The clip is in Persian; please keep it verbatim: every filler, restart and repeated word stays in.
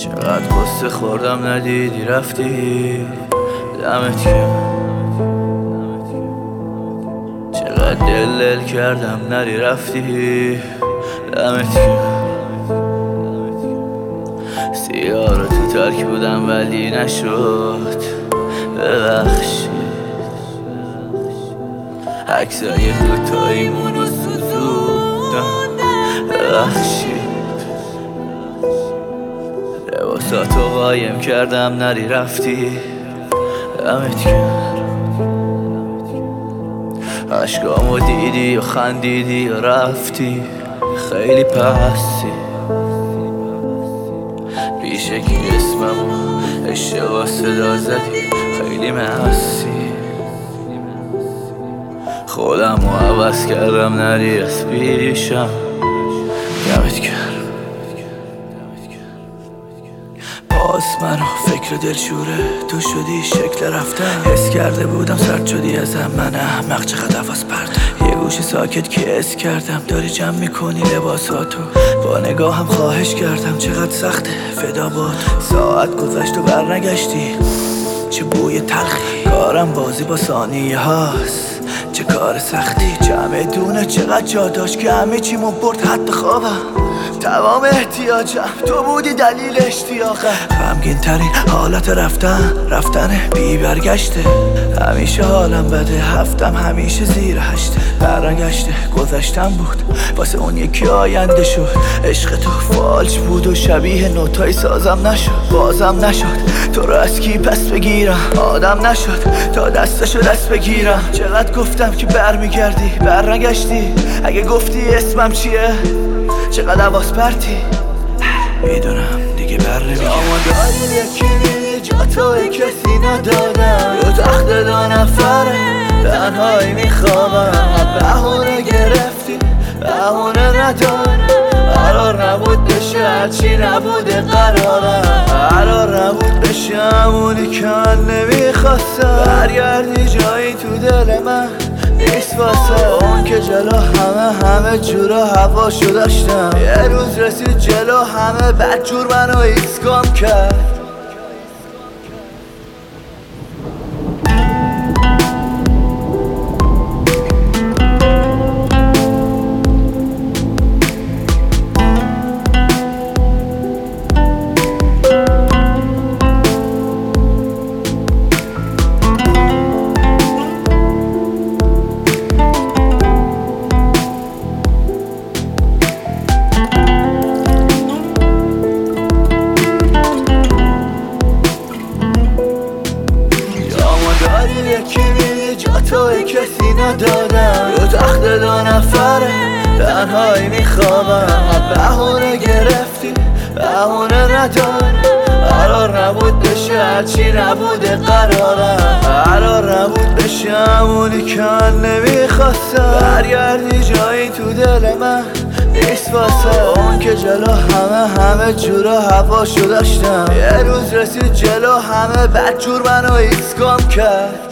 چقدر قصه خوردم ندیدی رفتی، دمت گرم. چقدر دل دل کردم نری رفتی، دمت گرم. سیاه رو تو ترک بودم ولی نشد، ببخشید. عکسای دوتاییمونو سوزوندم، ببخشید. لباساتو قایم کردم نری رفتی، دمت گرم. عشقامو دیدی و خندیدی و رفتی، خیلی پسی. پیشه کی اسممو اشتباه صدا زدی، خیلی مسی. خودمو عوض کردم نری از پیشم، دمت گرم. باز منو فکر دلشوره تو شدی، شکل رفتم حس کرده بودم سرد شدی ازم. من احمق چقدر عوض پرده، یه گوش ساکت که حس کردم داری جمع میکنی لباساتو. با نگاهم خواهش کردم چقدر سخته فدا باد. ساعت گذشت و برنگشتی، چه بوی تلخی. کارم بازی با ثانیه هاست، چه کار سختی. جمع دونه چقدر جا داشت که همه چیمو برد حد خوابم. تمام احتیاجم تو بودی دلیل اشتیاقم. غمگین ترین حالت رفتن رفتن بی برگشته. همیشه حالم بده، هفتم همیشه زیر هشته. برگشته گذشتم بود واسه اون یکی آینده شد. عشق تو فالج بود و شبیه نوتای سازم نشد. بازم نشد تو رو از کی پس بگیرم، آدم نشد تا دستشو دست بگیرم. چقدر گفتم که برمیگردی برنگشتی. اگه گفتی اسمم چیه چقدر عواز پرتی، میدونم دیگه بر نمیگم. اما داری یکی میدی جا توی کسی ندارم. رو تخت دو نفره تنهایی میخوابم. بهونه گرفتی بهونه ندارم. قرار نبود بشه هرچی نبوده قرارم. قرار نبود بشه همونی که من نمیخواستم. برگردی جایی تو دل من نیست واسه اون که جلو همه همه جورا هواشو داشتم. یه روز رسید جلو همه بدجور منو ایسکام کرد. یکی میدی جا توی کسی ندارم. رو تخت دو نفره تنهایی میخوابم. بهونه گرفتی بهونه ندارم. قرار نبود بشه هرچی نبوده قرارم. قرار نبود بشه همونی که من نمیخواستم. برگردی جایی تو دل من نیست واسه اون که جلو همه همه جورا هواشو داشتم. یه روز رسید جلو همه بدجور منو ایسکام کرد.